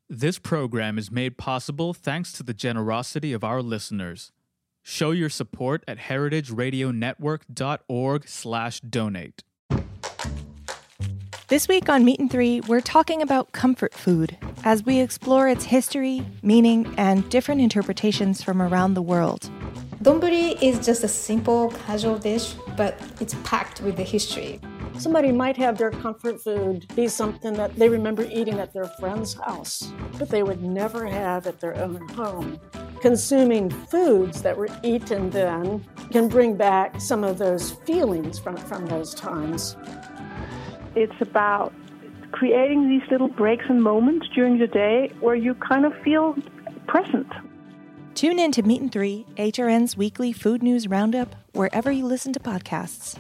This program is made possible thanks to the generosity of our listeners. Show your support at heritageradionetwork.org/donate. This week on Meat and Three, we're talking about comfort food as we explore its history, meaning, and different interpretations from around the world. Donburi is just a simple, casual dish, but it's packed with the history. Somebody might have their comfort food be something that they remember eating at their friend's house, but they would never have at their own home. Consuming foods that were eaten then can bring back some of those feelings from those times. It's about creating these little breaks and moments during the day where you kind of feel present. Tune in to Meat and Three, HRN's weekly food news roundup, wherever you listen to podcasts.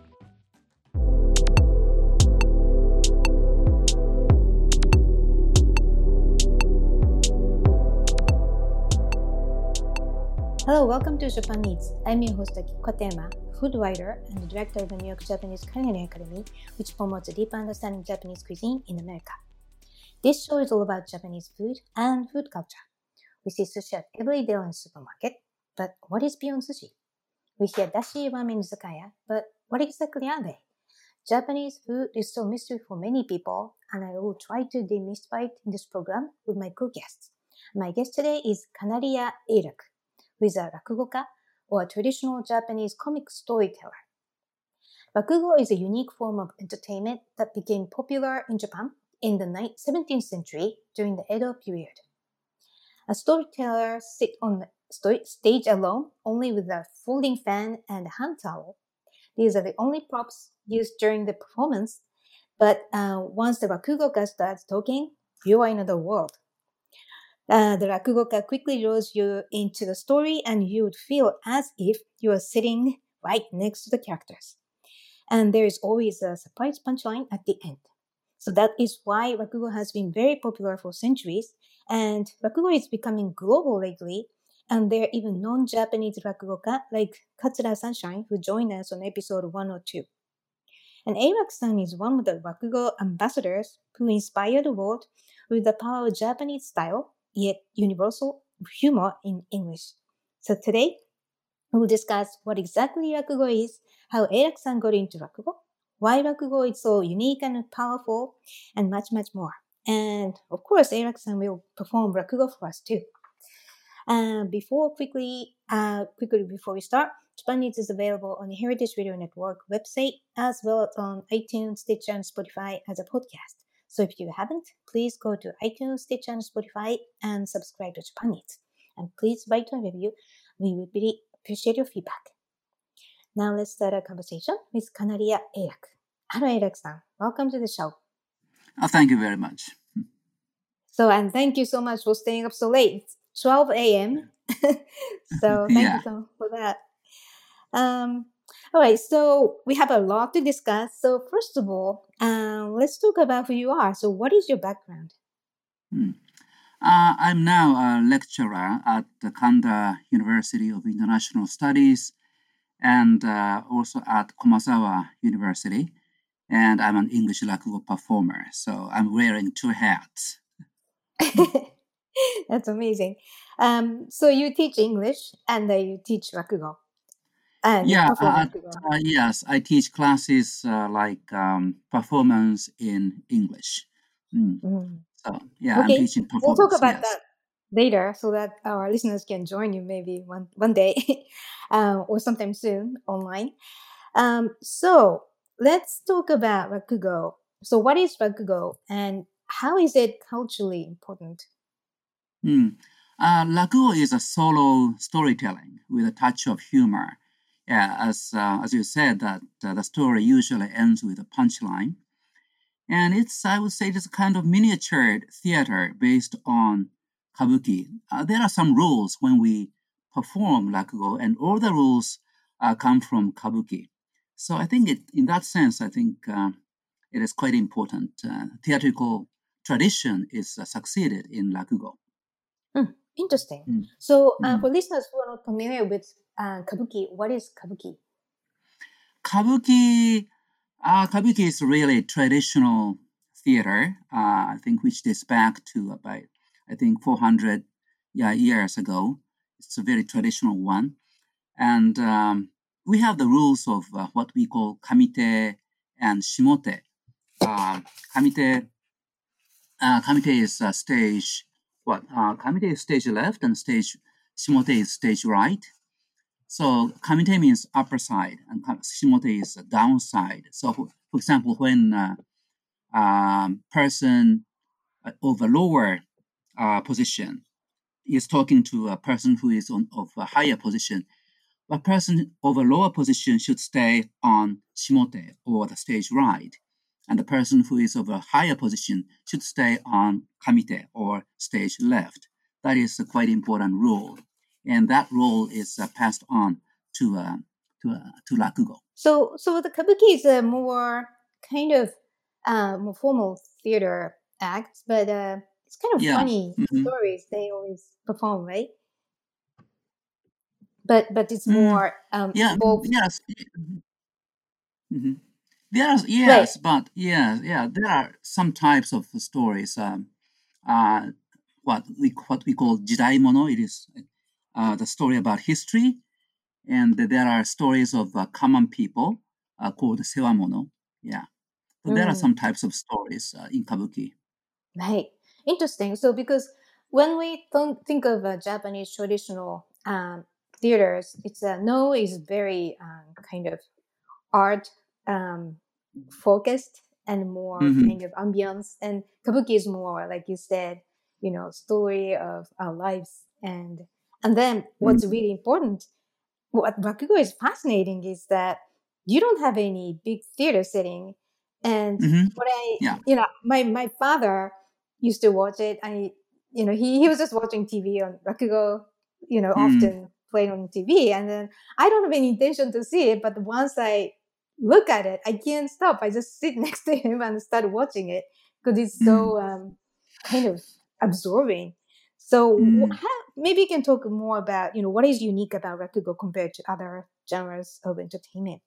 Hello, welcome to Japan Eats. I'm your host, Akiko Katayama, food writer and the director of the New York Japanese Culinary Academy, which promotes a deeper understanding of Japanese cuisine in America. This show is all about Japanese food and food culture. We see sushi at every day in the supermarket, but what is beyond sushi? We hear dashi ramen izakaya, but what exactly are they? Japanese food is still a mystery for many people, and I will try to demystify it in this program with my co-guests. My guest today is Kanaria Eiraku, who is a rakugoka, or a traditional Japanese comic storyteller. Rakugo is a unique form of entertainment that became popular in Japan in the 17th century during the Edo period. A storyteller sits on the stage alone, only with a folding fan and a hand towel. These are the only props used during the performance, but once the rakugoka starts talking, you are in another world. The rakugoka quickly draws you into the story, and you would feel as if you are sitting right next to the characters. And there is always a surprise punchline at the end. So that is why rakugo has been very popular for centuries, and rakugo is becoming global lately, and there are even non-Japanese rakugoka like Katsura Sunshine, who joined us on episode 102. And Eiraku-san is one of the rakugo ambassadors who inspired the world with the power of Japanese style, yet universal humor in English. So today, we will discuss what exactly rakugo is, how Eiraku-san got into rakugo, why rakugo is so unique and powerful, and much, much more. And of course, Eiraku-san will perform rakugo for us too. Quickly before we start, Japan Eats is available on the Heritage Radio Network website, as well as on iTunes, Stitcher, and Spotify as a podcast. So if you haven't, please go to iTunes, Stitcher, and Spotify and subscribe to Japan Eats. And please write a review. We would really appreciate your feedback. Now let's start our conversation with Kanaria Eiraku. Hello, Eiraku-san. Welcome to the show. Thank you very much. And thank you so much for staying up so late. It's 12 a.m. So thank you so much for that. All right, so we have a lot to discuss. So first of all, let's talk about who you are. So what is your background? I'm now a lecturer at the Kanda University of International Studies and also at Komazawa University. And I'm an English rakugo performer. So I'm wearing two hats. That's amazing. So you teach English and you teach rakugo. Yes, I teach classes like performance in English. So, okay. I'm teaching performance. We'll talk about that later so that our listeners can join you maybe one day or sometime soon online. So let's talk about rakugo. So what is rakugo and how is it culturally important? Rakugo is a solo storytelling with a touch of humor. Yeah, as you said, that the story usually ends with a punchline. And I would say, it's a kind of miniature theater based on kabuki. There are some rules when we perform rakugo, and all the rules come from kabuki. So I think in that sense, it is quite important. Theatrical tradition is succeeded in rakugo. Interesting. So for listeners who are not familiar with kabuki, what is kabuki? Kabuki is really traditional theater, I think, which dates back to about I think 400 years ago. It's a very traditional one. And we have the rules of what we call kamite and shimote. Kamite is stage, kamite is stage left and shimote is stage right. So kamite means upper side and shimote is downside. So for example, when person of a lower position is talking to a person who is of a higher position, a person of a lower position should stay on shimote or the stage right, and the person who is of a higher position should stay on kamite or stage left. That is a quite important rule, and that rule is passed on to rakugo. So the kabuki is a more kind of more formal theater act, but it's kind of funny stories they always perform, right? But it's more involved. Yes. Mm-hmm. Yes, right. But there are some types of stories. What we call jidaimono. It is the story about history, and there are stories of common people called sewamono. Yeah, so there are some types of stories in kabuki. Right, interesting. So because when we think of Japanese traditional theaters, it's no is very kind of art focused and more kind of ambience, and kabuki is more, like you said, story of our lives, and then what's really important, what rakugo is fascinating, is that you don't have any big theater setting, and what my father used to watch it, and he was just watching TV on rakugo, often playing on TV, and then I don't have any intention to see it, but once I look at it, I can't stop. I just sit next to him and start watching it because it's so kind of absorbing. So maybe you can talk more about, what is unique about rakugo compared to other genres of entertainment.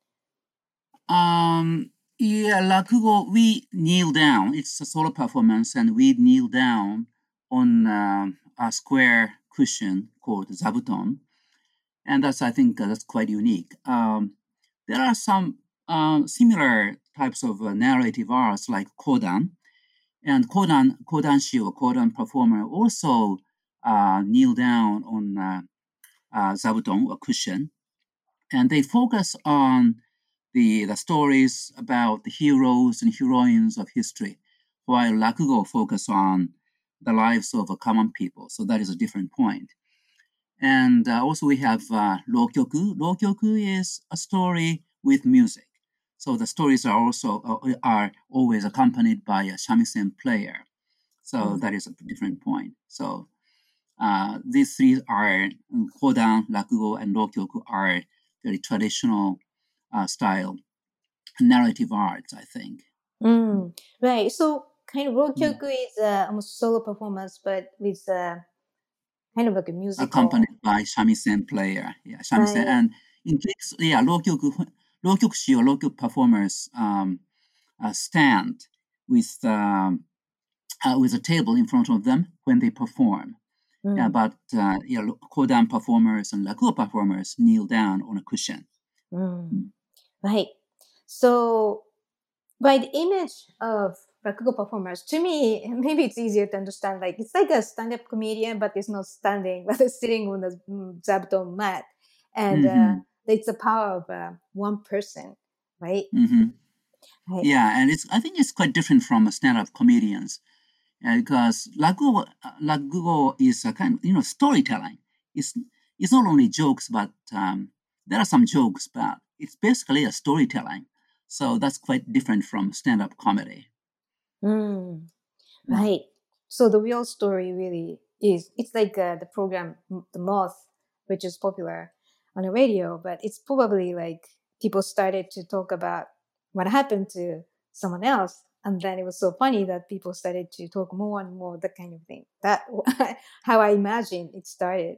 Rakugo, we kneel down. It's a solo performance, and we kneel down on a square cushion called zabuton, and I think that's quite unique. There are some similar types of narrative arts like kodan, and kodanshi or kodan performer also kneel down on zabuton or cushion, and they focus on the stories about the heroes and heroines of history, while rakugo focus on the lives of common people. So that is a different point. And also we have rokyoku. Rokyoku is a story with music. So the stories are always accompanied by a shamisen player. So that is a different point. So these three are kodan, rakugo, and rokyoku are very traditional style narrative arts, I think. Right. So kind of rokyoku is almost solo performance, but with kind of like a musical, accompanied by shamisen player. Yeah, shamisen. Right. And in case, rokyokushi or rokyoku performers stand with a table in front of them when they perform. But kodan performers and rakugo performers kneel down on a cushion. Right. So by the image of rakugo performers, to me, maybe it's easier to understand. Like it's like a stand-up comedian, but it's not standing, but it's sitting on the zabuton mat, and it's the power of one person, right? Right. Yeah, and I think it's quite different from stand-up comedians, because rakugo is a kind of storytelling. It's not only jokes, but there are some jokes, but it's basically a storytelling. So that's quite different from stand-up comedy. Right. So the real story really is, it's like the program, The Moth, which is popular on the radio, but it's probably like people started to talk about what happened to someone else. And then it was so funny that people started to talk more and more, that kind of thing. That how I imagine it started.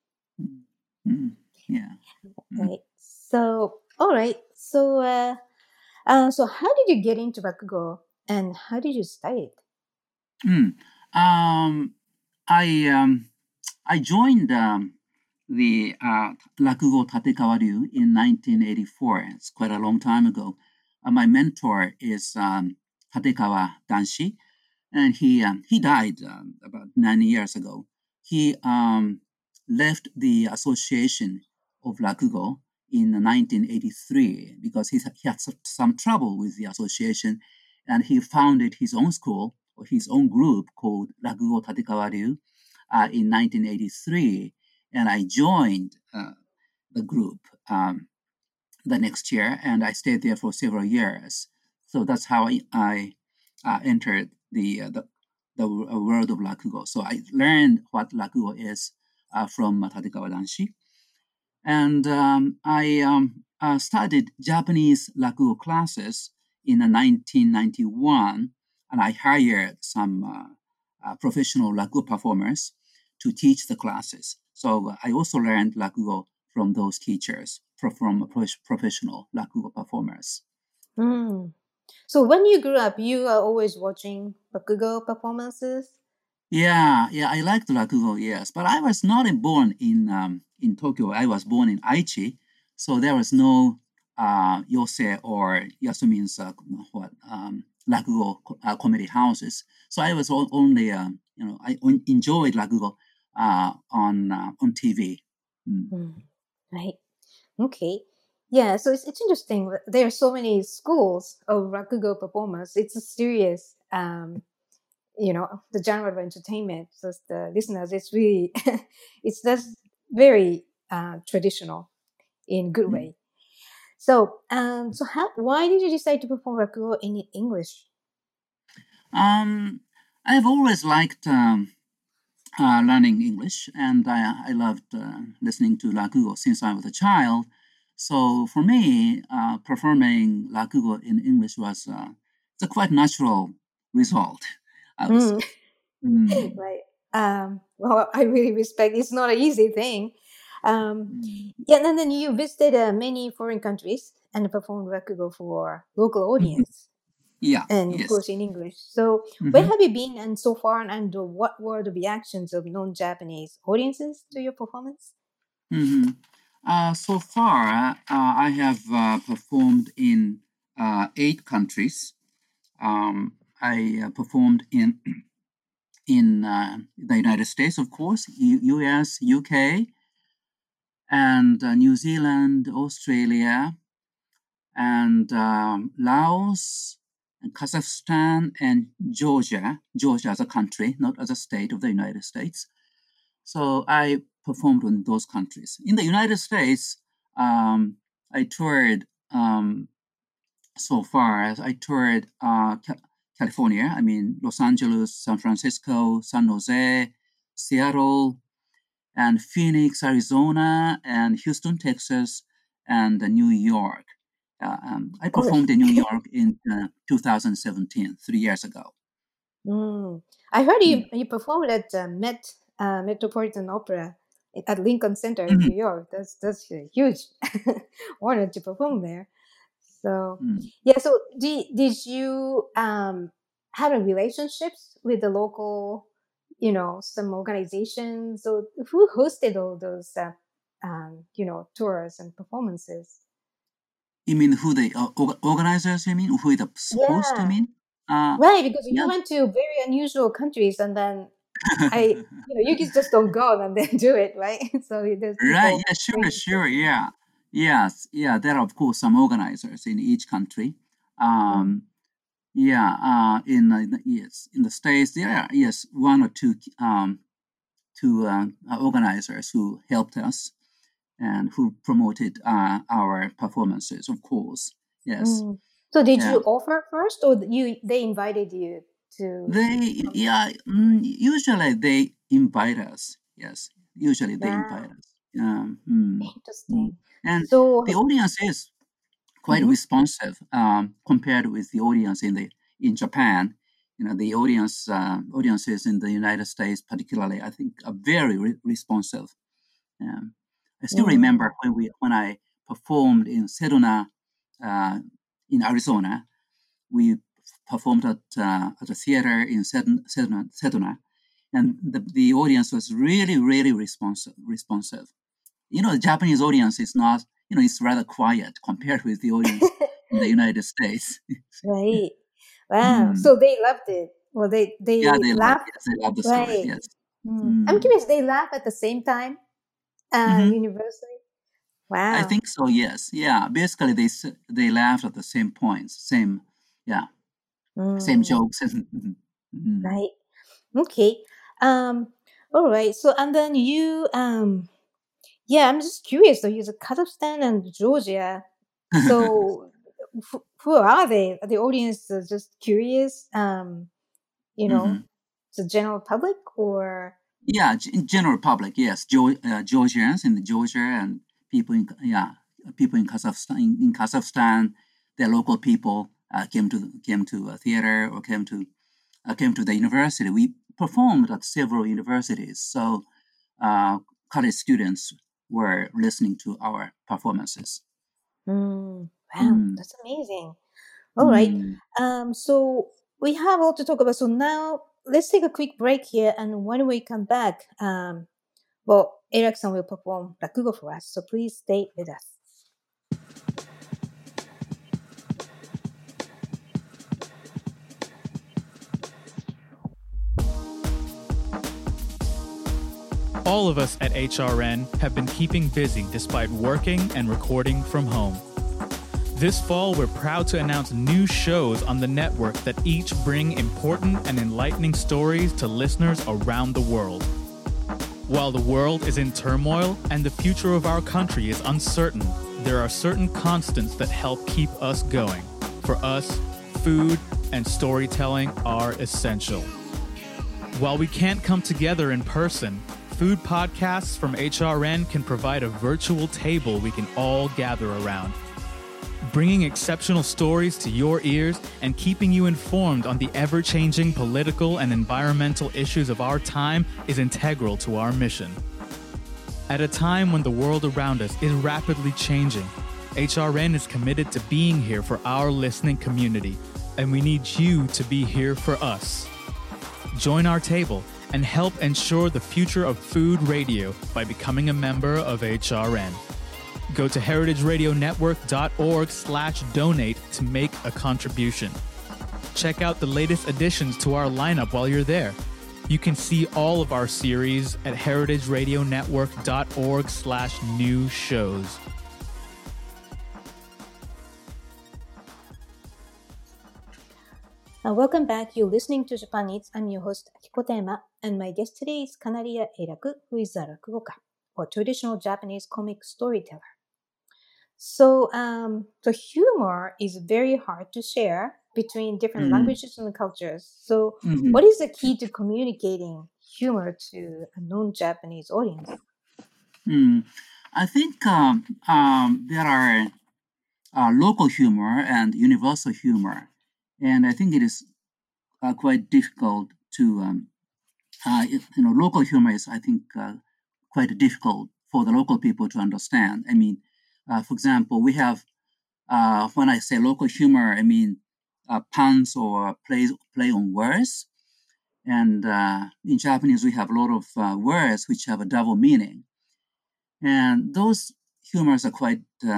Yeah. Right. So, all right. So, so how did you get into rakugo, and how did you study it? I joined the Rakugo Tatekawa Ryu in 1984. It's quite a long time ago. My mentor is Tatekawa Danshi, and he died about 9 years ago. He left the Association of Rakugo in 1983 because he had some trouble with the association, and he founded his own school or his own group called Rakugo Tatekawa Ryu in 1983, and I joined the group the next year, and I stayed there for several years. So that's how I entered the world of Rakugo. So I learned what Rakugo is from Tatekawa Danshi. And I studied Japanese Rakugo classes in 1991, and I hired some professional Rakugo performers to teach the classes. So I also learned Rakugo from those teachers, from professional Rakugo performers. Mm. So when you grew up, you are always watching Rakugo performances? Yeah, I liked Rakugo, yes. But I was not born in Tokyo. I was born in Aichi, so there was no Yosei or Yasumin's Rakugo comedy houses. So I was only, I enjoyed Rakugo on TV. Right. Okay. Yeah, so it's interesting. There are so many schools of Rakugo performers. It's a serious, the genre of entertainment. So the listeners, it's really, it's just very traditional in good way. So, why did you decide to perform Rakugo in English? I've always liked learning English, and I loved listening to Rakugo since I was a child. So for me, performing Rakugo in English was it's a quite natural result, I would say. Right. Well, I really respect. It's not an easy thing. Yeah, and then you visited many foreign countries and performed Rakugo for local audience. Yeah, and yes. of course in English. So where have you been and so far, and what were the reactions of non-Japanese audiences to your performance? So far, I have performed in 8 countries. I performed in the United States, of course, US, UK, and New Zealand, Australia, and Laos, and Kazakhstan, and Georgia. Georgia as a country, not as a state of the United States. So I performed in those countries. In the United States, I toured so far. I toured California, Los Angeles, San Francisco, San Jose, Seattle, and Phoenix, Arizona, and Houston, Texas, and New York. I performed in New York in 2017, 3 years ago. I heard you performed at Metropolitan Opera at Lincoln Center in New York. That's a huge honor to perform there. So yeah, so did you have a relationships with the local, some organizations? So who hosted all those tours and performances? You mean who the organizers? You mean who the supposed to mean? Right, because you went to very unusual countries, and then you just don't go and then do it, right? So there's right. Yeah, sure. Yeah. Yes. Yeah. There are of course some organizers in each country. Yeah. In the States, there are 1 or 2 organizers who helped us and who promoted our performances, of course. Yes. So did you offer first, or they invited you to? Usually they invite us. Yes, usually they invite us. Interesting. And so the audience is quite responsive compared with the audience in Japan. The audiences in the United States, particularly, I think, are very responsive. I still remember when I performed in Sedona, in Arizona. We performed at a theater in Sedona, and the audience was really, really responsive. The Japanese audience is not, it's rather quiet compared with the audience in the United States. Right. Wow. So they loved it. Well, they Yeah, they laughed. love the story. Right. Yes. I'm curious. They laugh at the same time, universally. Wow. I think so. Yes. Yeah. Basically, they laughed at the same points. Same jokes. Right. Okay. All right. So and then you yeah, I'm just curious. So you're Kazakhstan and Georgia. So who are they? Are the audience just curious? The general public or Yeah, in general public, yes. Georgians in Georgia and people in Kazakhstan. In Kazakhstan, their local people came to a theater or came to the university. We performed at several universities, so college students were listening to our performances. Wow, that's amazing. All right. So we have all to talk about. So now let's take a quick break here, and when we come back, Eric-san will perform Rakugo for us. So please stay with us. All of us at HRN have been keeping busy despite working and recording from home. This fall, we're proud to announce new shows on the network that each bring important and enlightening stories to listeners around the world. While the world is in turmoil and the future of our country is uncertain, there are certain constants that help keep us going. For us, food and storytelling are essential. While we can't come together in person, food podcasts from HRN can provide a virtual table we can all gather around. Bringing exceptional stories to your ears and keeping you informed on the ever-changing political and environmental issues of our time is integral to our mission. At a time when the world around us is rapidly changing, HRN is committed to being here for our listening community, and we need you to be here for us. Join our table and help ensure the future of food radio by becoming a member of HRN. Go to heritageradionetwork.org/donate to make a contribution. Check out the latest additions to our lineup while you're there. You can see all of our series at heritageradionetwork.org/new shows. Welcome back. You're listening to Japan Eats. I'm your host, Akiko Tema, and my guest today is Kanaria Eiraku, who is a rakugoka, or traditional Japanese comic storyteller. So the humor is very hard to share between different languages and cultures. So what is the key to communicating humor to a non-Japanese audience? I think there are local humor and universal humor. And I think it is quite difficult to, local humor is, I think, quite difficult for the local people to understand. I mean, for example, we have, when I say local humor, I mean puns or play on words. And in Japanese, we have a lot of words which have a double meaning. And those humors are quite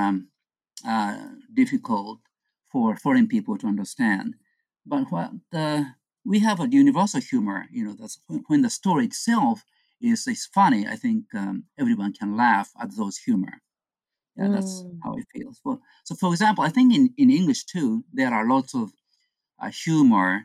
difficult for foreign people to understand. But we have a universal humor, that's when the story itself is funny. I think everyone can laugh at those humor. Yeah, that's how it feels. So, for example, I think in English too, there are lots of humor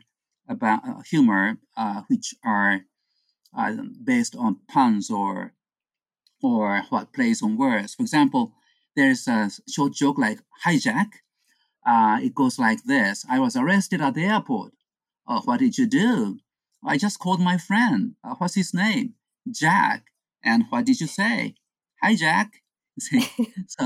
which are based on puns or what plays on words. For example, there's a short joke like hijack. It goes like this: I was arrested at the airport. What did you do? I just called my friend. What's his name? Jack. And what did you say? Hi, Jack. So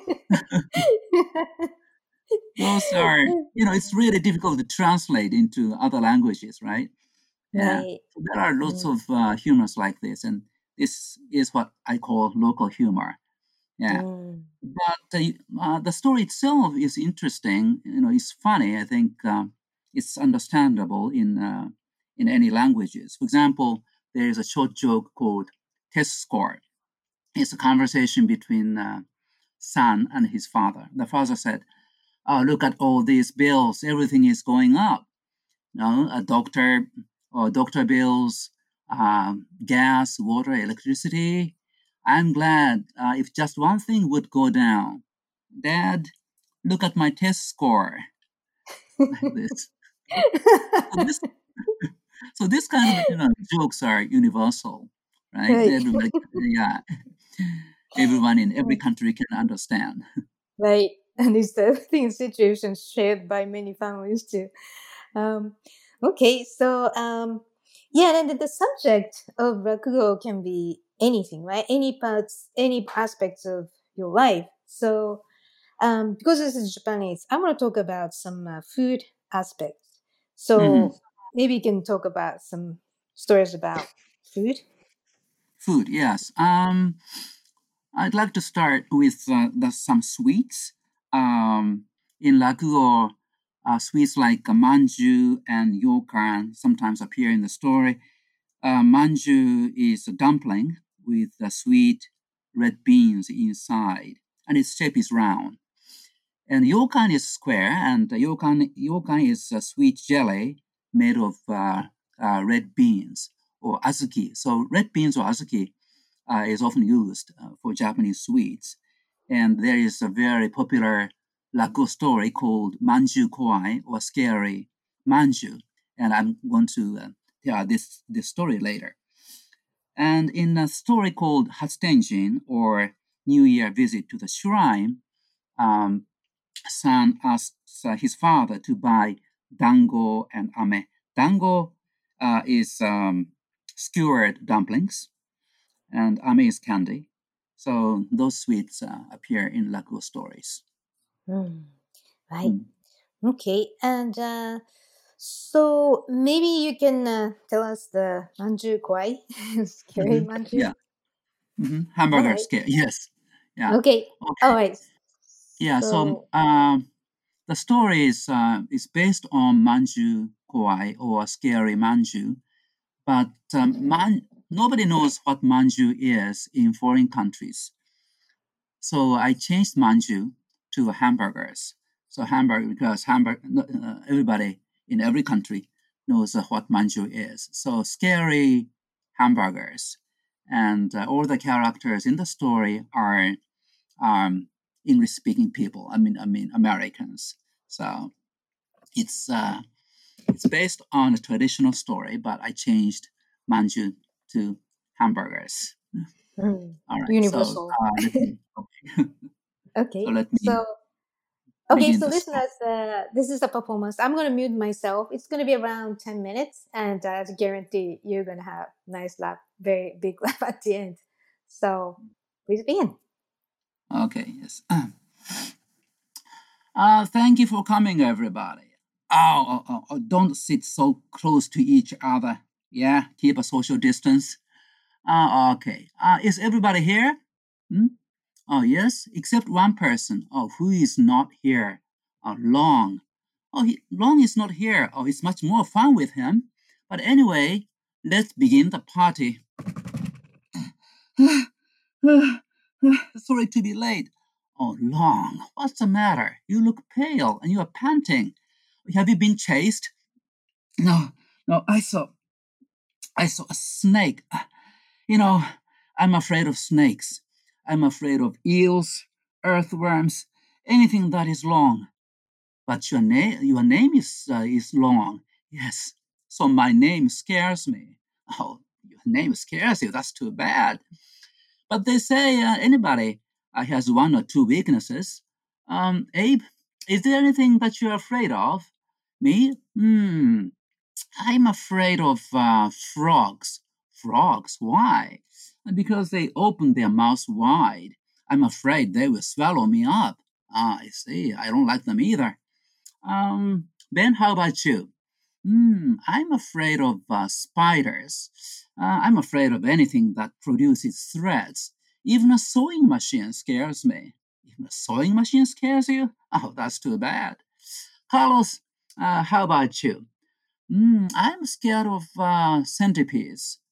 those are, it's really difficult to translate into other languages, right? Yeah. Right. So there are lots of humors like this, and this is what I call local humor. Yeah. But the story itself is interesting. It's funny. I think it's understandable in any languages. For example, there is a short joke called test score. It's a conversation between son and his father. The father said, "Oh, look at all these bills. Everything is going up. A doctor bills, gas, water, electricity. I'm glad if just one thing would go down. Dad, look at my test score." Like this. So this kind of jokes are universal, right? Right. Everybody, everyone in every country can understand. Right. And it's the thing situations shared by many families too. Okay, so yeah, and the subject of rakugo can be anything, right? Any parts, any aspects of your life. So because this is Japanese, I want to talk about some food aspects. So Mhm. maybe you can talk about some stories about food. Food, yes. I'd like to start with some sweets. In Rakugo, sweets like manju and yokan sometimes appear in the story. Manju is a dumpling with sweet red beans inside, and its shape is round. And yokan is square, and yokan is a sweet jelly made of red beans or azuki. So red beans or azuki is often used for Japanese sweets. And there is a very popular rakugo story called Manju Kowai, or Scary Manju. And I'm going to tell this story later. And in a story called Hatsutenjin, or New Year Visit to the Shrine, son asks his father to buy dango and ame. Dango is skewered dumplings, and ame is candy. So those sweets appear in rakugo stories. Right. Mm. Okay. And so maybe you can tell us the manju kwai, scary Mhm. manju. Yeah. All Hamburger right. scare. Yes. Yeah. Okay. All Okay. right. Yeah. So So the story is based on Manju Kowai, or Scary Manju, but nobody knows what manju is in foreign countries. So I changed manju to hamburgers. So because everybody in every country knows what manju is. So scary hamburgers, and all the characters in the story are English-speaking people. I mean Americans. So it's based on a traditional story, but I changed manju to hamburgers. All right. So universal. let me. Okay. So Okay. let me So okay. begin So the story. listeners, this is a performance. I'm gonna mute myself. It's gonna be around 10 minutes, and I guarantee you're gonna have nice laugh, very big laugh at the end. So please begin. Okay. Yes. Thank you for coming, everybody. Don't sit so close to each other. Yeah, keep a social distance. Okay. Is everybody here? Hmm? Oh, yes, except one person. Oh, who is not here? Long. Oh, Long is not here. Oh, it's much more fun with him. But anyway, let's begin the party. Sorry to be late. Oh, Long, what's the matter? You look pale and you are panting. Have you been chased? No, no, I saw a snake. You know, I'm afraid of snakes. I'm afraid of eels, earthworms, anything that is long. But your name is long. Yes. So my name scares me. Oh, your name scares you. That's too bad. But they say anybody has one or two weaknesses. Abe, is there anything that you're afraid of? Me? I'm afraid of frogs. Frogs? Why? Because they open their mouths wide. I'm afraid they will swallow me up. Ah, I see. I don't like them either. Ben, how about you? I'm afraid of spiders. I'm afraid of anything that produces threads. Even a sewing machine scares me. Even a sewing machine scares you? Oh, that's too bad. Carlos, how about you? I'm scared of centipedes.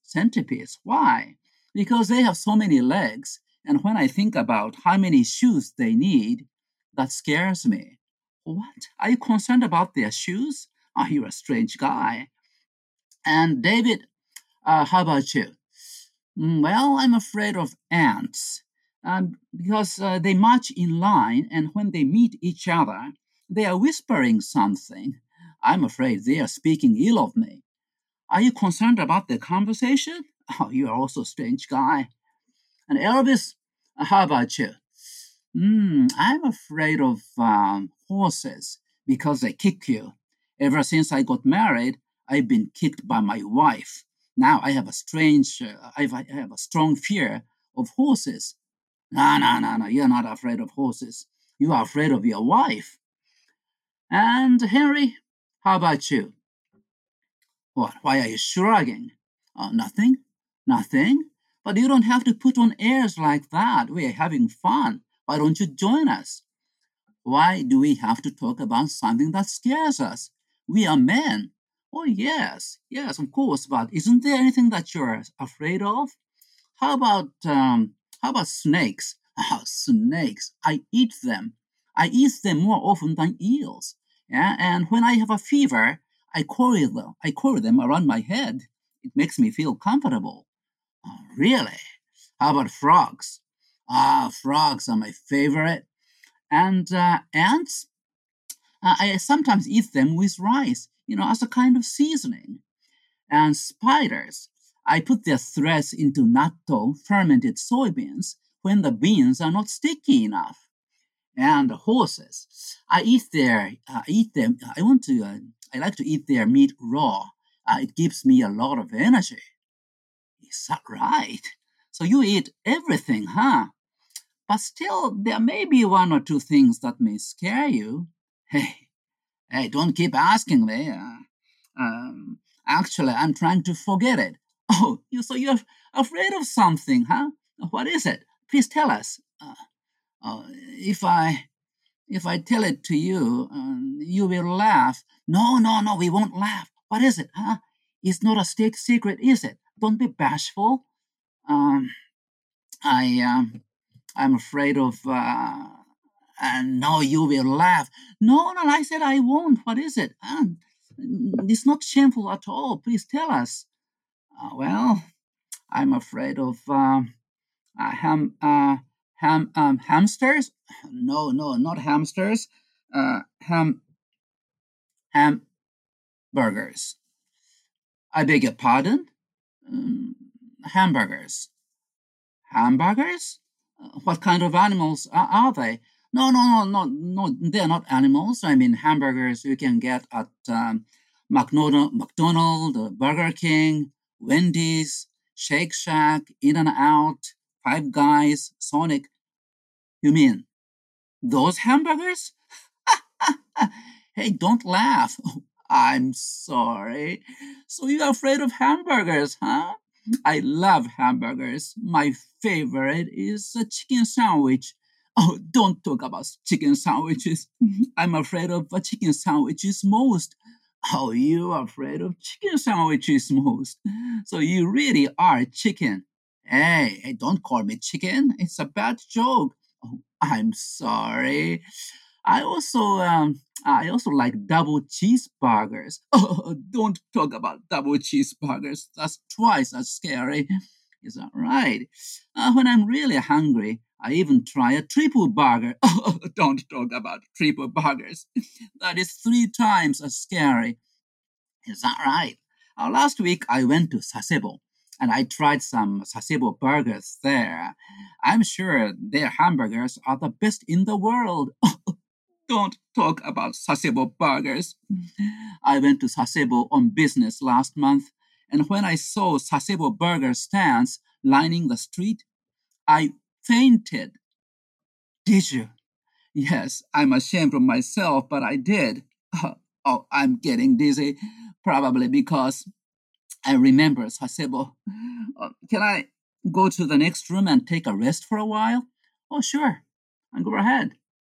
Centipedes. Why? Because they have so many legs, and when I think about how many shoes they need, that scares me. What? Are you concerned about their shoes? Oh, you're a strange guy. And David, how about you? Well, I'm afraid of ants because they march in line, and when they meet each other, they are whispering something. I'm afraid they are speaking ill of me. Are you concerned about the conversation? Oh, you are also a strange guy. And Elvis, how about you? I'm afraid of horses because they kick you. Ever since I got married, I've been kicked by my wife. Now I have I have a strong fear of horses. No, you're not afraid of horses. You are afraid of your wife. And Henry, how about you? What? Why are you shrugging? Nothing? Nothing? But you don't have to put on airs like that. We're having fun. Why don't you join us? Why do we have to talk about something that scares us? We are men. Oh, yes, of course. But isn't there anything that you're afraid of? How about snakes? Oh, snakes. I eat them. I eat them more often than eels. Yeah, and when I have a fever, I coil them around my head. It makes me feel comfortable. Oh, really? How about frogs? Frogs are my favorite. And ants? I sometimes eat them with rice, as a kind of seasoning. And spiders? I put their threads into natto, fermented soybeans, when the beans are not sticky enough. And horses? I like to eat their meat raw. It gives me a lot of energy. Is that right? So you eat everything, huh? But still, there may be one or two things that may scare you. Hey, don't keep asking me. Actually, I'm trying to forget it. Oh, so you're afraid of something, huh? What is it? Please tell us. If I tell it to you, you will laugh. No, we won't laugh. What is it, huh? It's not a state secret, is it? Don't be bashful. I'm afraid of. And no, you will laugh. No, I said I won't. What is it? It's not shameful at all. Please tell us. Well, I'm afraid of hamsters. No, not hamsters. Hamburgers. I beg your pardon. Hamburgers. Hamburgers? What kind of animals are they? No, they're not animals. I mean, hamburgers you can get at McDonald's, Burger King, Wendy's, Shake Shack, In-N-Out, Five Guys, Sonic. You mean those hamburgers? Hey, don't laugh. I'm sorry. So you're afraid of hamburgers, huh? I love hamburgers. My favorite is a chicken sandwich. Oh, don't talk about chicken sandwiches. I'm afraid of chicken sandwiches most. Oh, you're afraid of chicken sandwiches most. So you really are chicken. Hey, don't call me chicken. It's a bad joke. Oh, I'm sorry. I also like double cheeseburgers. Oh, don't talk about double cheeseburgers. That's twice as scary. Is that right? When I'm really hungry, I even try a triple burger. Oh, don't talk about triple burgers. That is 3 times as scary. Is that right? Last week I went to Sasebo and I tried some Sasebo burgers there. I'm sure their hamburgers are the best in the world. Don't talk about Sasebo burgers. I went to Sasebo on business last month, and when I saw Sasebo burger stands lining the street, I fainted. Did you? Yes, I'm ashamed of myself, but I did. Oh, I'm getting dizzy, probably because I remember Sasebo. Can I go to the next room and take a rest for a while? Oh, sure. Go ahead.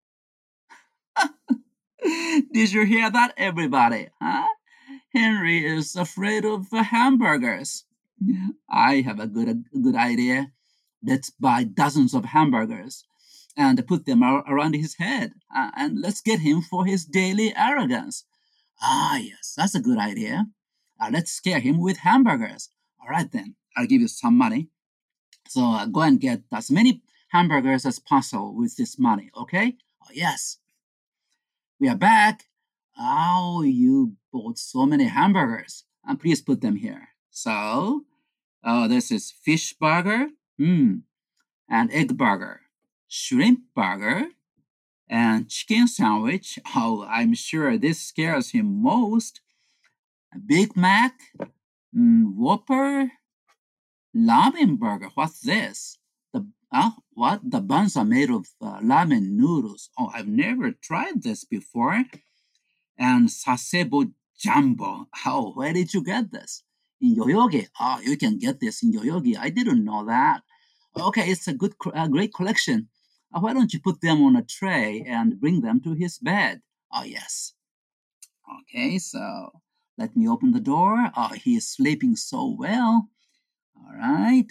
Did you hear that, everybody? Huh? Henry is afraid of hamburgers. I have a good idea. Let's buy dozens of hamburgers and put them around his head, and let's get him for his daily arrogance. Ah, yes, that's a good idea. Let's scare him with hamburgers. All right, then, I'll give you some money. So go and get as many hamburgers as possible with this money, okay? Oh, yes. We are back. Oh, you bought so many hamburgers. Please put them here. So, this is fish burger, and egg burger, shrimp burger, and chicken sandwich. Oh, I'm sure this scares him most. A Big Mac, Whopper, ramen burger. What's this? What? The buns are made of ramen noodles. Oh, I've never tried this before. And sasebo jumbo. Oh, where did you get this? In Yoyogi. Oh, you can get this in Yoyogi. I didn't know that. Okay, it's a great collection. Why don't you put them on a tray and bring them to his bed? Oh, yes. Okay, so let me open the door. Oh, he is sleeping so well. All right.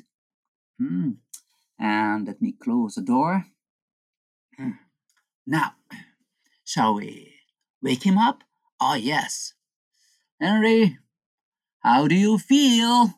And let me close the door. Now, shall we wake him up? Oh, yes. Henry, how do you feel?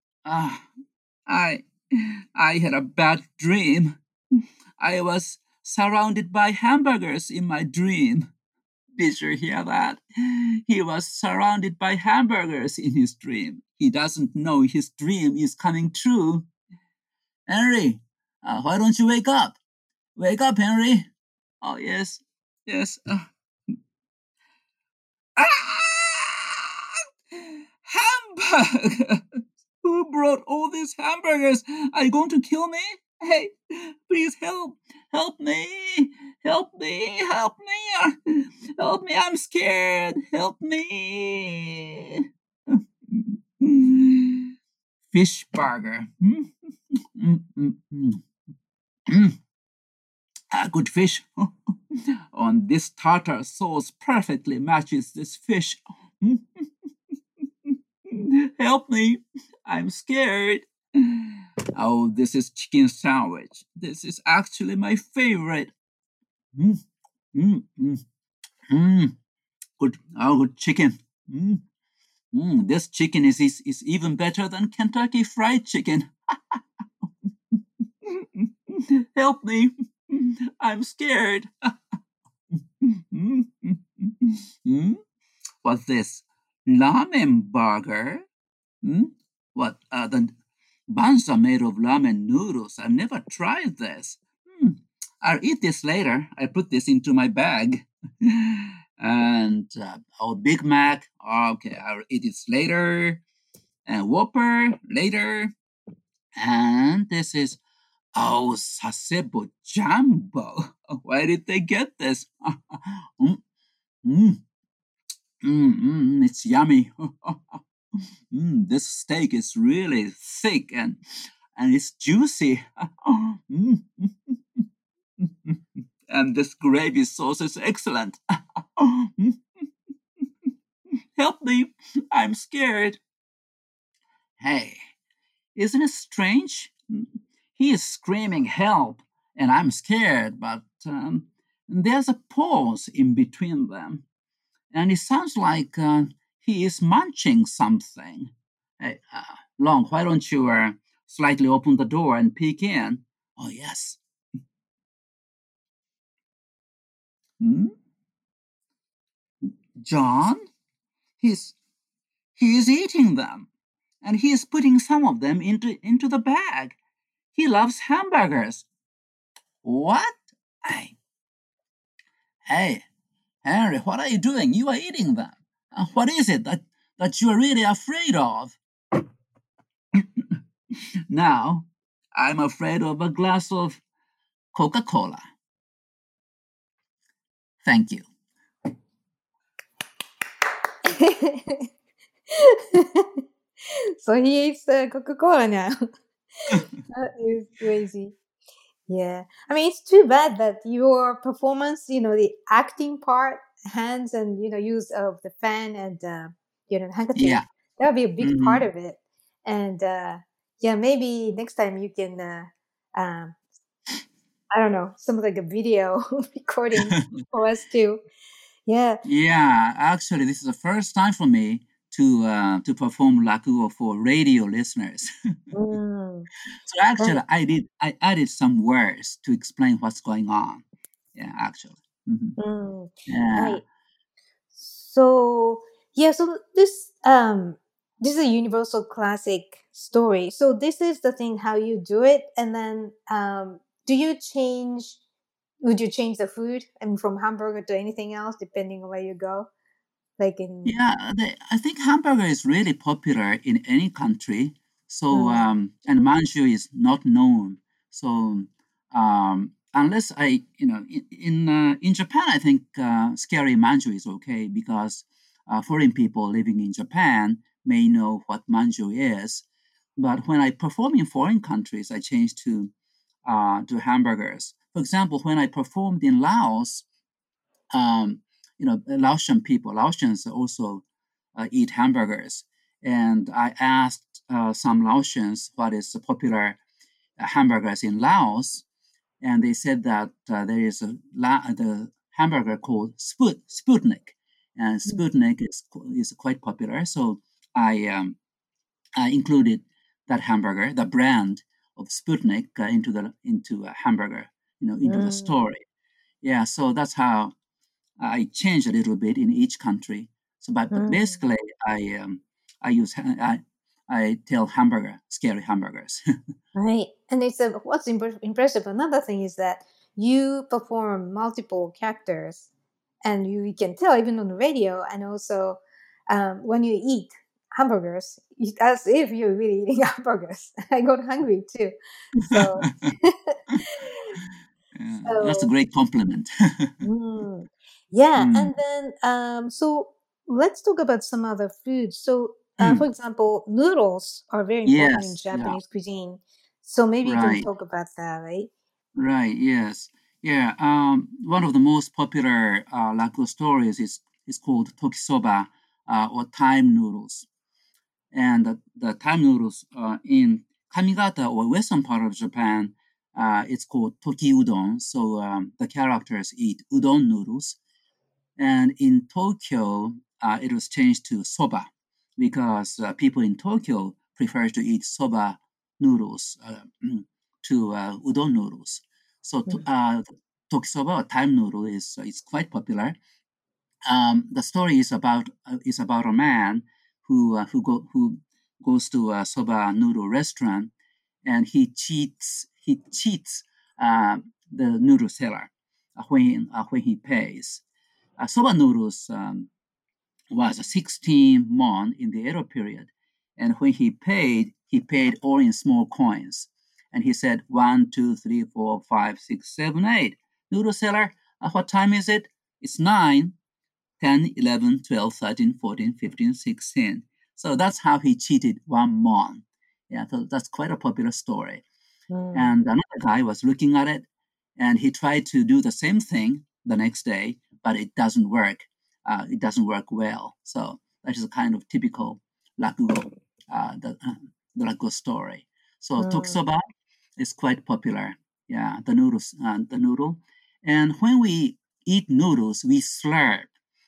I had a bad dream. I was surrounded by hamburgers in my dream. Did you hear that? He was surrounded by hamburgers in his dream. He doesn't know his dream is coming true. Henry, why don't you wake up? Wake up, Henry. Oh, yes. Hamburger! Who brought all these hamburgers? Are you going to kill me? Hey, please help me, help me, I'm scared, help me. Fish burger. Good fish. On this tartar sauce perfectly matches this fish. Help me, I'm scared. Oh, this is chicken sandwich. This is actually my favorite. Good chicken. This chicken is even better than Kentucky Fried Chicken. Help me, I'm scared. What's this? Ramen burger? What? The buns are made of ramen noodles. I've never tried this. I'll eat this later. I put this into my bag. And our Big Mac. Okay, I'll eat this later. And Whopper later. And this is sasebo jumbo. Where did they get this? It's yummy. This steak is really thick and it's juicy. And this gravy sauce is excellent. Help me, I'm scared. Hey, isn't it strange? He is screaming help and I'm scared, but there's a pause in between them. And it sounds like he is munching something. Hey, Long, why don't you slightly open the door and peek in? Oh, yes. John? He is eating them. And he is putting some of them into the bag. He loves hamburgers. What? Hey, Henry, what are you doing? You are eating them. What is it that you are really afraid of? Now, I'm afraid of a glass of Coca-Cola. Thank you. So he eats Coca-Cola now. That is crazy. Yeah. I mean, it's too bad that your performance, the acting part, hands and, use of the fan and, handkerchief, Yeah. that would be a big part of it. And yeah, maybe next time you can, I don't know, some like a video recording for us too. Yeah. Yeah, actually, this is the first time for me to perform rakugo for radio listeners. Mm, So actually, right. I added some words to explain what's going on. Yeah, actually. Mm, Yeah. right. So yeah, so this is a universal classic story. So this is the thing how you do it, and then do you change? Would you change the food and from hamburger to anything else depending on where you go? Like in Yeah, I think hamburger is really popular in any country. So, mm, and manju is not known. So, unless in Japan, I think scary manju is okay because foreign people living in Japan may know what manju is. But when I perform in foreign countries, I change to hamburgers. For example, when I performed in Laos, Laotian people, Laotians also eat hamburgers. And I asked some Laotians what is the popular hamburgers in Laos, and they said that there is the hamburger called Sputnik, and Sputnik is quite popular. So I included that hamburger, the brand of Sputnik, into a hamburger, into the mm, story. Yeah, so that's how I change a little bit in each country. So, but mm. basically, I use I tell scary hamburgers. Right. And it's what's impressive. Another thing is that you perform multiple characters, and you can tell even on the radio, and also when you eat hamburgers, it's as if you're really eating hamburgers. I got hungry too. So, Yeah, that's a so great compliment. mm, yeah. Mm, And then so let's talk about some other foods. So, for mm. example, noodles are very important in Yes, yeah, Japanese cuisine. So maybe you can right, talk about that, right? right, yes, yeah. One of the most popular raku stories is called tokisoba, or time noodles. And the time noodles in Kamigata or western part of Japan, it's called toki udon. So the characters eat udon noodles. And in Tokyo, it was changed to soba because people in Tokyo prefer to eat soba noodles to udon noodles. So tokisoba or time noodle is quite popular. The story is about a man who goes to a soba noodle restaurant, and he cheats the noodle seller when he pays. Soba noodles was 16 mon in the Edo period, and when he paid all in small coins, and he said 1, 2, 3, 4, 5, 6, 7, 8. Noodle seller, what time is it? It's 9. 10, 11, 12, 13, 14, 15, 16. So that's how he cheated 1 mon. Yeah, so that's quite a popular story. Mm, And another guy was looking at it, and he tried to do the same thing the next day, but it doesn't work. It doesn't work well. So that is a kind of typical rakugo, the rakugo story. So mm, tokisoba is quite popular. Yeah, the noodle. And when we eat noodles, we slurp,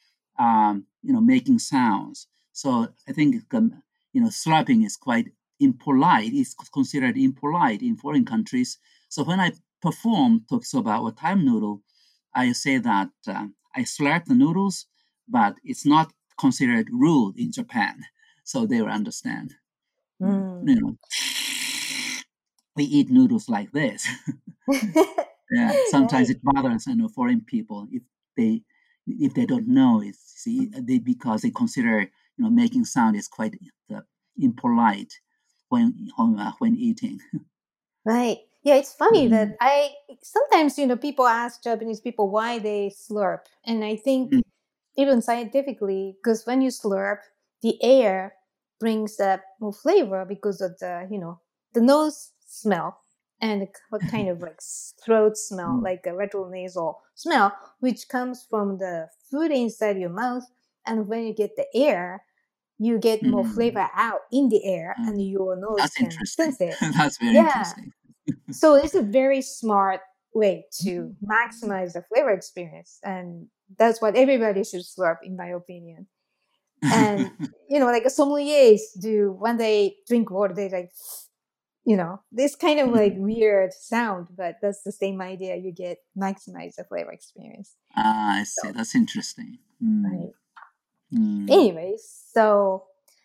making sounds. So I think, slapping is quite impolite. It's considered impolite in foreign countries. So when I perform tokisoba or time noodle, I say that I slurp the noodles, but it's not considered rude in Japan. So they will understand. mm. We eat noodles like this. Yeah, sometimes Right. it bothers foreign people they if they don't know it. See, because they consider making sound is quite impolite when eating. Right. Yeah, it's funny that Mm, I sometimes, people ask Japanese people why they slurp. And I think mm, even scientifically, because when you slurp, the air brings up more flavor because of the nose smell and what kind of like throat smell, mm, like a retronasal smell, which comes from the food inside your mouth. And when you get the air, you get more flavor out in the air, and your nose That's can interesting. sense it. That's very Yeah. interesting. So it's a very smart way to maximize the flavor experience, and that's what everybody should slurp, in my opinion. And like sommeliers do when they drink water, they like, this kind of like weird sound, but that's the same idea. You get maximize the flavor experience. I see. That's interesting. Right. Anyways, so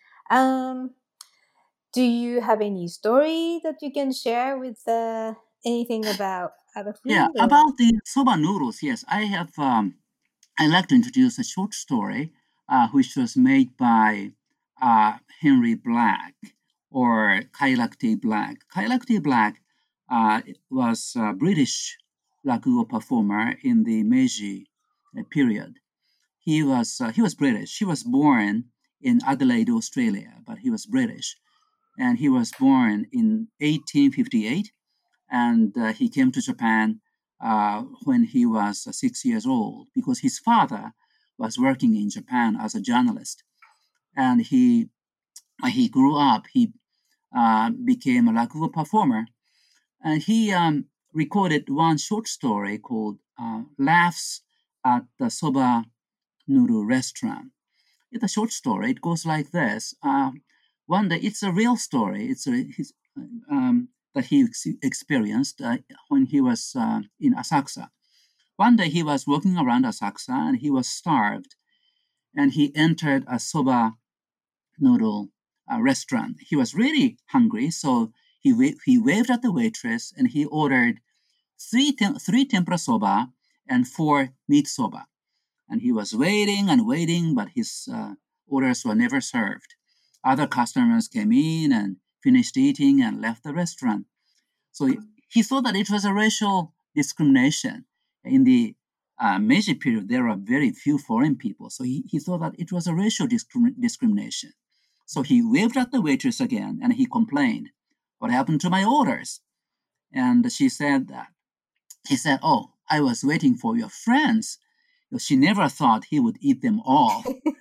do you have any story that you can share with anything about other food? Yeah, about the soba noodles. Yes, I have. I'd like to introduce a short story, which was made by Henry Black or Kailaktee Black. Kailaktee Black was a British rakugo performer in the Meiji period. He was British. He was born in Adelaide, Australia, but he was British, and he was born in 1858, and he came to Japan when he was 6 years old because his father was working in Japan as a journalist, and he grew up. He became a rakugo performer, and he recorded one short story called "Laughs at the Soba Noodle Restaurant." It's a short story. It goes like this. One day, it's a real story. It's that he experienced when he was in Asakusa. One day, he was walking around Asakusa and he was starved, and he entered a soba noodle restaurant. He was really hungry, so he waved at the waitress and he ordered three tempura soba and 4 meat soba. And he was waiting and waiting, but his orders were never served. Other customers came in and finished eating and left the restaurant. So he thought that it was a racial discrimination. In the Meiji period, there are very few foreign people. So he thought that it was a racial discrimination. So he waved at the waitress again and he complained, "What happened to my orders?" And she said that, he said, "Oh, I was waiting for your friends." She never thought he would eat them all.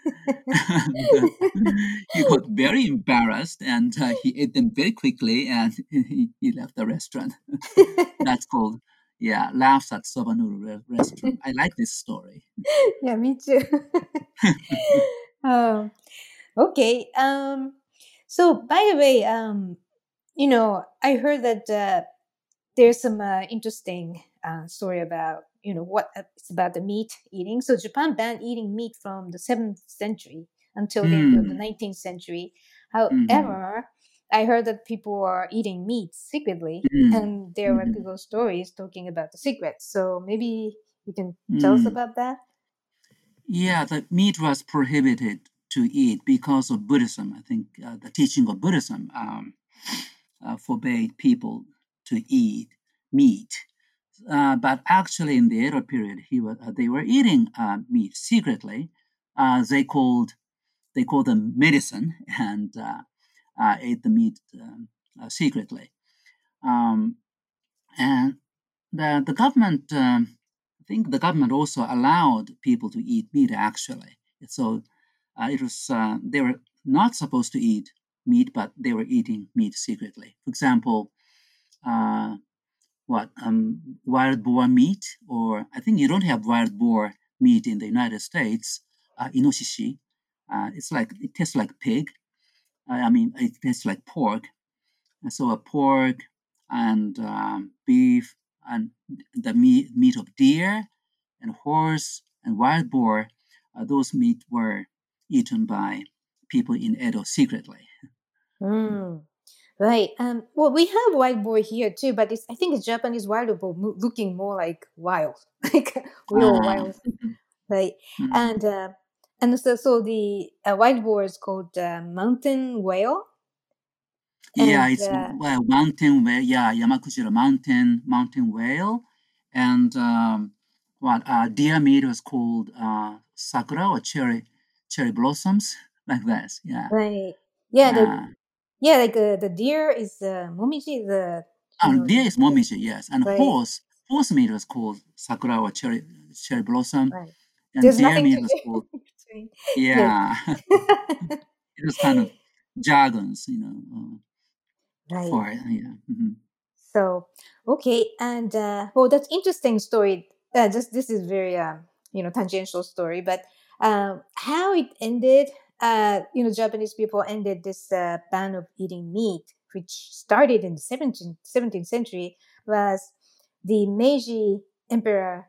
He got very embarrassed and he ate them very quickly and he left the restaurant. That's called, Laughs at Soba Noodle Restaurant. I like this story. Yeah, me too. Okay. So by the way, I heard that there's some interesting story about what it's about the meat eating. So Japan banned eating meat from the 7th century until the end of the 19th century. However, I heard that people are eating meat secretly, and there were people stories talking about the secrets. So maybe you can tell us about that. Yeah, the meat was prohibited to eat because of Buddhism. I think the teaching of Buddhism forbade people to eat meat. But actually, in the Edo period, they were eating meat secretly. They called them medicine and ate the meat secretly. And the government, I think the government also allowed people to eat meat. Actually, so it was they were not supposed to eat meat, but they were eating meat secretly. For example, wild boar meat, or I think you don't have wild boar meat in the United States. Inoshishi, it tastes like pig. It tastes like pork. So a pork and beef and the meat of deer and horse and wild boar, those meat were eaten by people in Edo secretly. Right. Well, we have wild boar here too, but I think it's Japanese wild boar looking more like wild, like real wild. Right. And so the wild boar is called mountain whale. Yeah, it's mountain whale. Yeah, Yamakujira mountain whale, and deer meat was called sakura or cherry blossoms, like this. Yeah. Right. Yeah. Like the deer is momiji. Deer is momiji, yes, and horse meat was called sakura or cherry blossom, right. and There's deer meat was called. Yeah. it was kind of jargons, Right. for it. Yeah. So, okay, and well, that's interesting story. Just this is very tangential story, but how it ended. Japanese people ended this ban of eating meat, which started in the 17th century, was the Meiji emperor.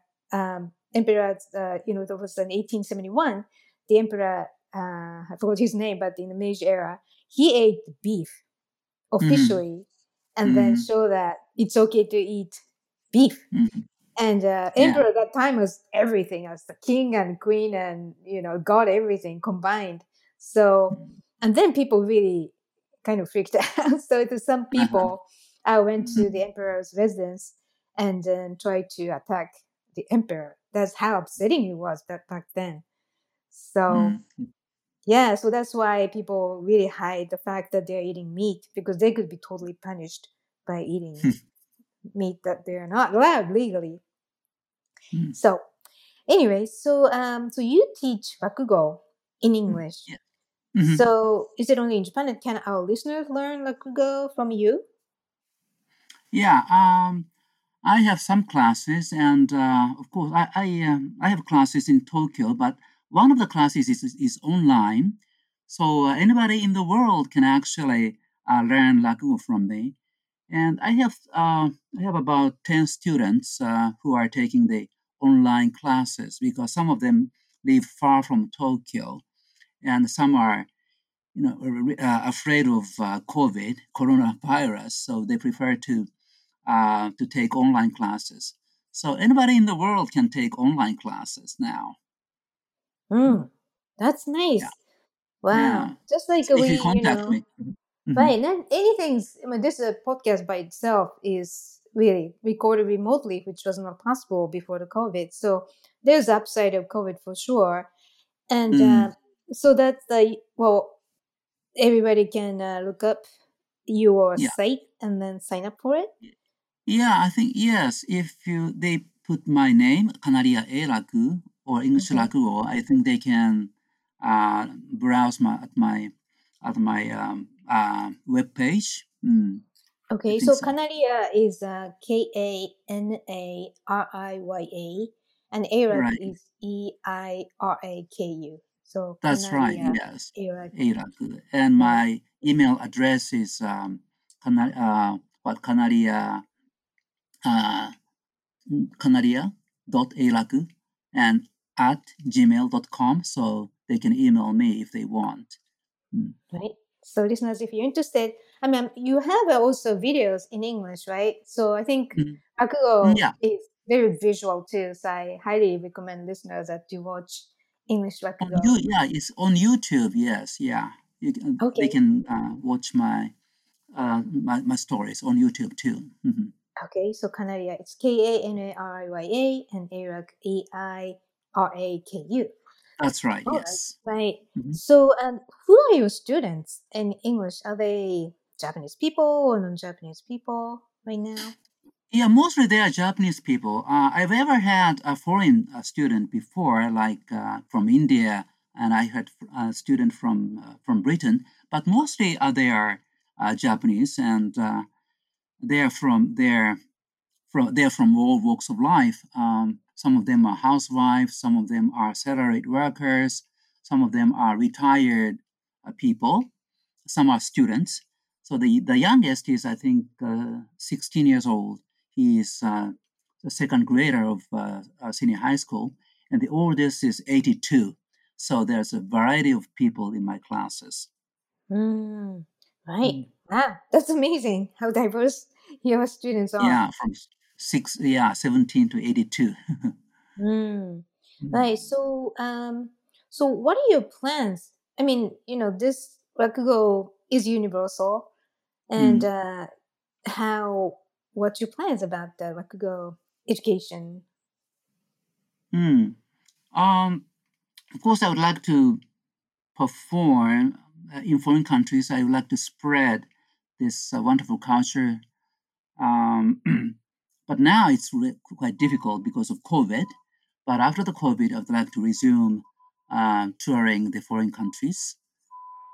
That was in 1871. The emperor, I forgot his name, but in the Meiji era, he ate beef Mm-hmm. officially, and then Mm-hmm. show that it's okay to eat beef. Mm-hmm. And Yeah. emperor at that time was everything, as the king and queen, and god, everything combined. So, and then people really kind of freaked out. So to some Uh-huh. people, I went to the emperor's residence and then tried to attack the emperor. That's how upsetting it was back then. So Mm-hmm. yeah, so that's why people really hide the fact that they're eating meat, because they could be totally punished by eating meat that they're not allowed legally. Mm-hmm. So anyway, so you teach Rakugo in English. Yeah. Mm-hmm. So is it only in Japan, and can our listeners learn Rakugo from you? Yeah. I have some classes, and of course, I have classes in Tokyo, but one of the classes is online, so anybody in the world can actually learn Rakugo from me. And I have about 10 students who are taking the online classes, because some of them live far from Tokyo, and some are afraid of coronavirus, so they prefer to take online classes. So anybody in the world can take online classes now. Mm, that's Yeah, nice. yeah. Wow. Just like So if you we, contact me, Mhm. right. And anything's, this podcast by itself is really recorded remotely, which was not possible before the COVID. So there's upside of COVID for sure. And Mm, so that's everybody can look up your yeah, site and then sign up for it. yeah. I think yes. If they put my name Kanaria Eraku or English Mhm. Rakugo, I think they can browse my web page. I Okay, think so so. Canaria is Kanariya, and Araku Right. is Eiraku. So That's right. Canaria Yes. Araku. Eraku. And Right. my email address is Canaria uh, Canaria.eraku and at gmail.com, so they can email me if they want. Mm. Right. So listeners, if you're interested, I mean, you have also videos in English, right? So I think Mhm. Rakugo Yeah. is very visual too. So I highly recommend listeners that to watch English Rakugo. Yeah, it's on YouTube. Yes, yeah. They Okay. can watch my stories on YouTube too. Mhm. Okay. So Canaria, it's Kanariya, and Araku Eiraku. That's right. All right. Yes. Right. Mhm. So, who are your students in English? Are they Japanese people or non-Japanese people right now? Yeah, mostly they are Japanese people. I've ever had a foreign student before, like from India, and I had a student from Britain. But mostly they are Japanese, and they're from all walks of life. Some of them are housewives, some of them are salaried workers, some of them are retired people, some are students. So the youngest is, I think, 16 years old. He is the second grader of senior high school, and the oldest is 82. So there's a variety of people in my classes. Mm, right. Mm. Ah, that's amazing how diverse your students are. Yeah, from 17 to 82. Mm, Mm. right. So what are your plans? I mean, this Rakugo is universal, and Mm. how what's your plans about the Rakugo education? Mm. Of course, I would like to perform in foreign countries. I would like to spread this wonderful culture. Um, but now it's quite difficult because of COVID. But after the COVID, I would like to resume touring the foreign countries.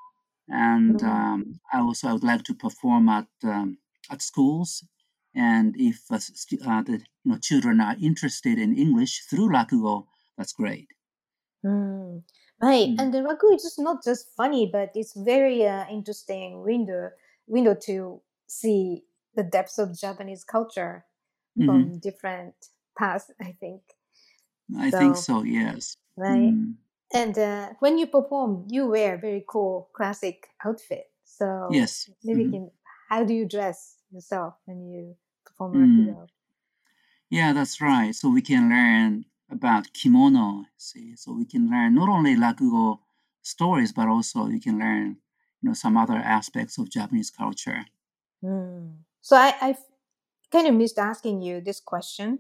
And I would like to perform at schools. And if the children are interested in English through rakugo, that's great. Right, and the rakugo is just not just funny, but it's very interesting window to see the depths of Japanese culture from different paths. I think. I think so. Yes. Right. And when you perform, you wear very cool classic outfit. So yes, maybe how do you dress yourself when you perform rakugo? Yeah, that's right. So we can learn about kimono. See, so we can learn not only rakugo stories, but also you can learn, some other aspects of Japanese culture. So I kind of missed asking you this question.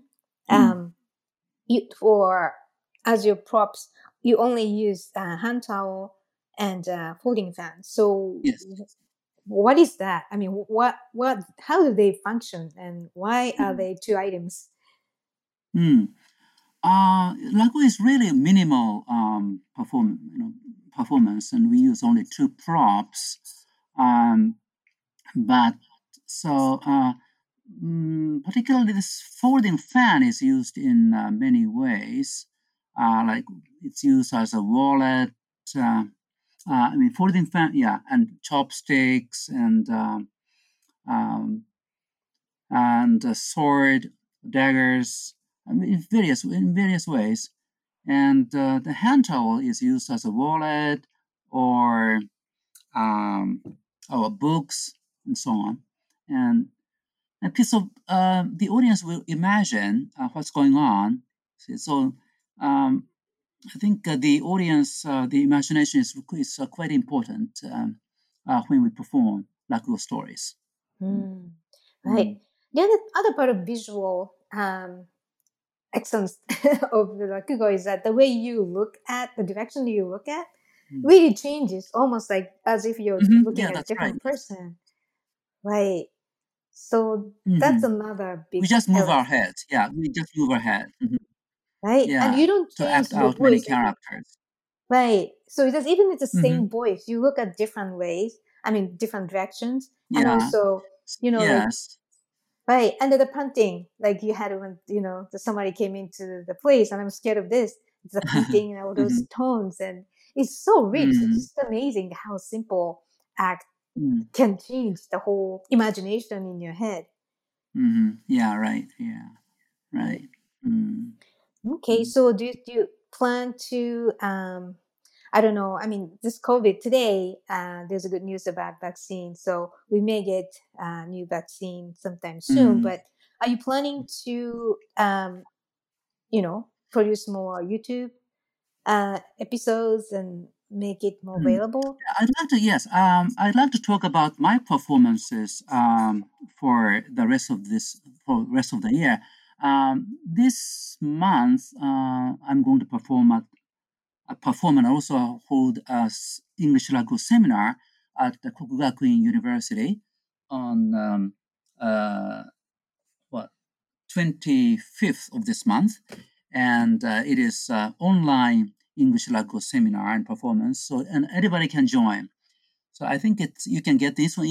As your props, you only use hand towel and folding fan. So yes. What is that? I mean, how do they function, and why are they two items? Rakugo is really minimal performance, and we use only two props. But so particularly this folding fan is used in many ways. Like it's used as a wallet. Folding fan, and chopsticks and a sword, daggers, in various ways. And the hand towel is used as a wallet or our books and so on. And so the audience will imagine what's going on. So I think the audience, the imagination is quite important when we perform rakugo stories. Right. The other part of visual excellence of the rakugo is that the way you look at the direction you look at really changes, almost like as if you're looking at a different person. Right. So that's another big. We just move our heads. Yeah, we just move our head. Right, yeah, and you don't to change act out many characters. Right. So it's even it's the same voice, you look at different ways. I mean, different directions, and also yes. Right, and the punting, like you had when somebody came into the place, and I'm scared of this. It's the punting and all those tones, and it's so rich. It's just amazing how simple act can change the whole imagination in your head. Yeah. Right. Yeah. Right. Okay. So do you plan to? I don't know. I mean, this COVID today, there's a good news about vaccine. So we may get a new vaccine sometime soon. But are you planning to, produce more YouTube episodes and make it more available? I'd like to. Yes. I'd like to talk about my performances for the rest of the year. This month, I'm going to perform and also hold a English rakugo seminar at the Kokugakuin University on 25th of this month, and it is online English rakugo seminar and performance. So and anybody can join. So I think you can get this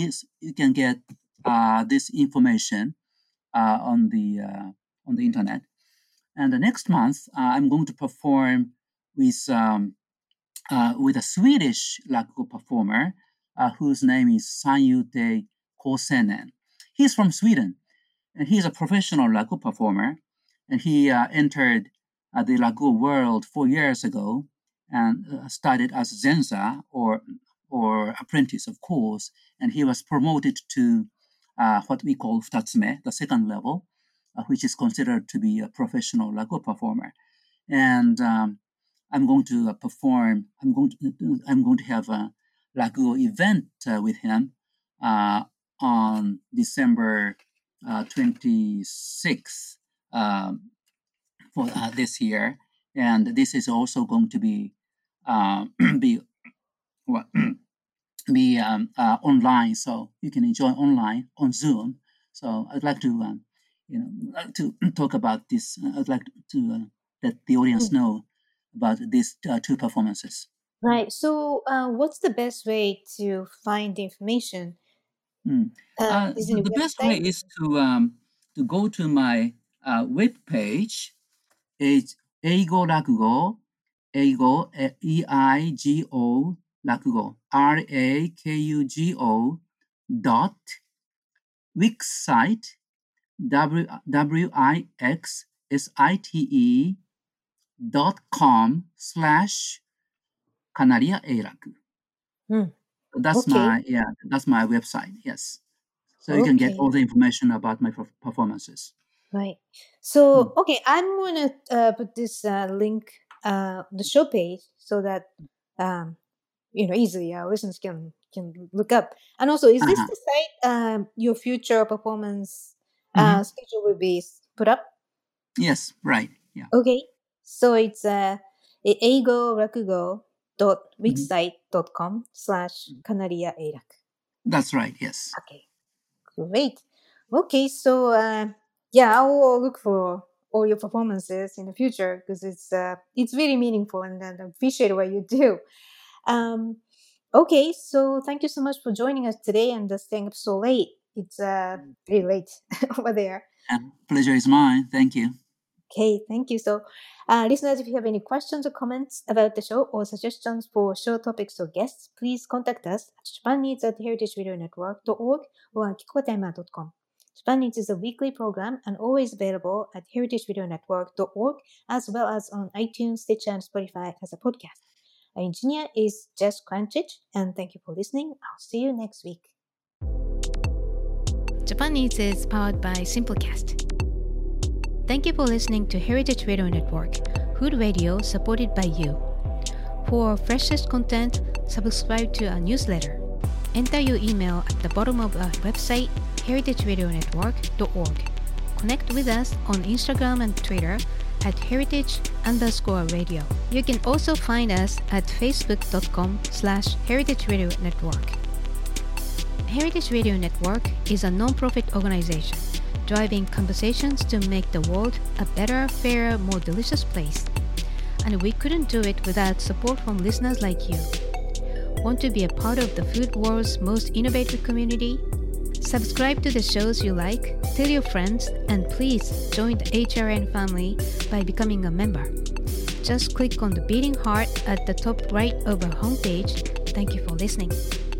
information on the internet. And the next month, I'm going to perform with a Swedish rakugo performer whose name is Sanyute Kosenen. He's from Sweden, and he's a professional rakugo performer. And he entered the rakugo world 4 years ago and started as zenza or apprentice, of course. And he was promoted to what we call futatsume, the second level, which is considered to be a professional rakugo performer. And I'm going to perform. I'm going to have a rakugo event with him on December 26th for this year, and this is also going to be online, so you can enjoy online on Zoom. So I'd like to to talk about this. I'd like to let the audience know about these two performances. Right. So, what's the best way to find the information? Is it a The best way website? is to go to my web page. It's Eigo Rakugo, Eigo, EIGO, Rakugo, RAKUGO dot Wixsite, wixsite.com/Kanaria-Eiraku. That's Okay. that's my website. Yes. So you can get Okay. all the information about my performances. Right. So, okay, I'm gonna put this link the show page so that easily our listeners can look up. And also, is this Uh-huh. the site your future performance Mhm. schedule will be put up? Yes, right. Yeah. Okay. So it's eigorakugo.wixsite.com/Kanaria-Eiraku. That's right. Yes. Okay. Great. Okay, so yeah, I will look for all your performances in the future because it's really meaningful and I appreciate what you do. Okay, so thank you so much for joining us today and staying up so late. It's very late over there. Pleasure is mine. Thank you. Okay, thank you. So, listeners, if you have any questions or comments about the show or suggestions for show topics or guests, please contact us at japanneeds@heritageradionetwork.org or at kikotema.com. Japan Needs is a weekly program and always available at heritageradionetwork.org as well as on iTunes, Stitcher, and Spotify as a podcast. Our engineer is Jess Cranchich, and thank you for listening. I'll see you next week. Japan Needs is powered by Simplecast. Thank you for listening to Heritage Radio Network, food radio supported by you. For our freshest content, subscribe to our newsletter. Enter your email at the bottom of our website, heritageradionetwork.org. Connect with us on Instagram and Twitter at heritage_radio. You can also find us at facebook.com/Heritage Radio Network. Heritage Radio Network is a non-profit organization driving conversations to make the world a better, fairer, more delicious place. And we couldn't do it without support from listeners like you. Want to be a part of the food world's most innovative community? Subscribe to the shows you like, tell your friends, and please join the HRN family by becoming a member. Just click on the beating heart at the top right of our homepage. Thank you for listening.